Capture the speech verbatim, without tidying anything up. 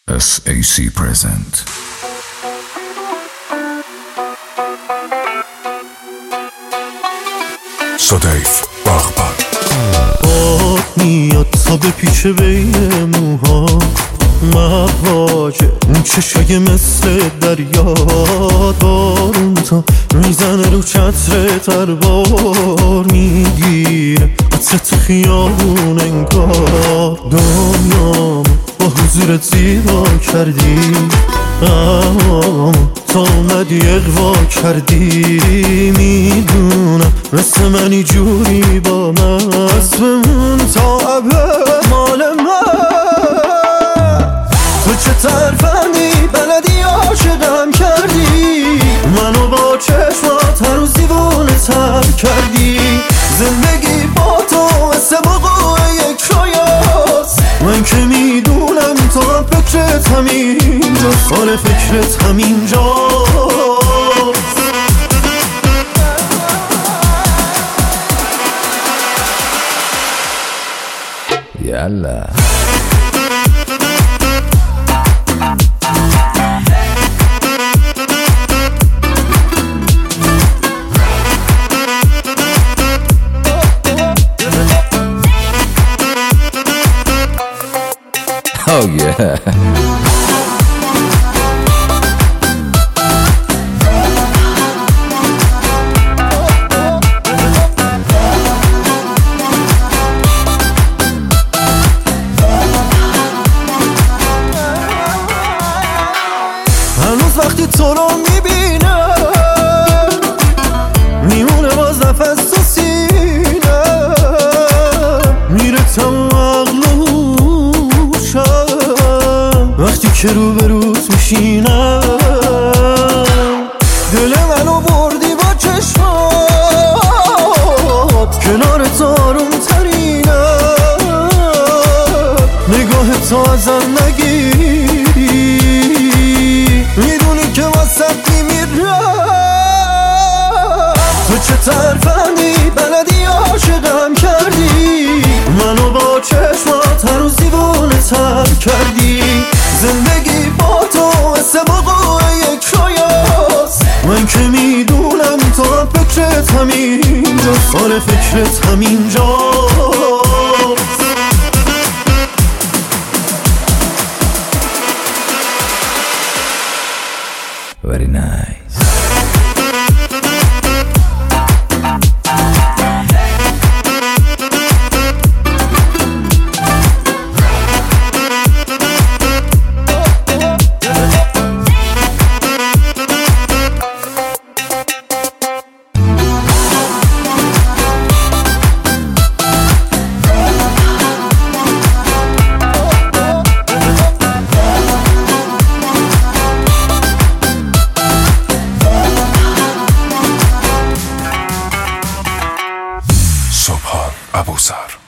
اس ای سی present. صدیف بغبغ آب میاد تا بپیچه بین موها، مواجه اون چشای مثل دریا، بارون تا میزنه رو چتر تربار میگیره عطر تو خیابون انگار. دنیام با حضورت زیبا کردی، اما تا اومدی اغوا کردی. میدونم مثل منی جوری با من، اسممون تا ابد مال من. تو چه ترفندی بلدی عاشقم کردی، منو با چشمات هر روز دیوونه تر کردی. زندگی با تو مثل وقوع یک رویاست، من که میدونم تو هم فکرت همینجاست، آره فکرت همینجاست. یالا Oh yeah. هنوز وقتی تو رو میبینم میمونه باز نفس تو سینه، میره تمام عقل و هوشم وقتی که رو به روز میشینم. دل منو بردی با چشمات، کنار تو آروم ترینم. نگاه تو ازم نگیری، میدونی که واسه میمیرم. تو چه ترفندی بلدی عاشقم کردی، منو با چشمات هر روز دیوونه تر کردی. زندگی با تو مثل وقوع یک رویاست، من که میدونم تو هم فکرت همینجاست، آره فکرت همینجاست. Very nice. سبحان ابوذر.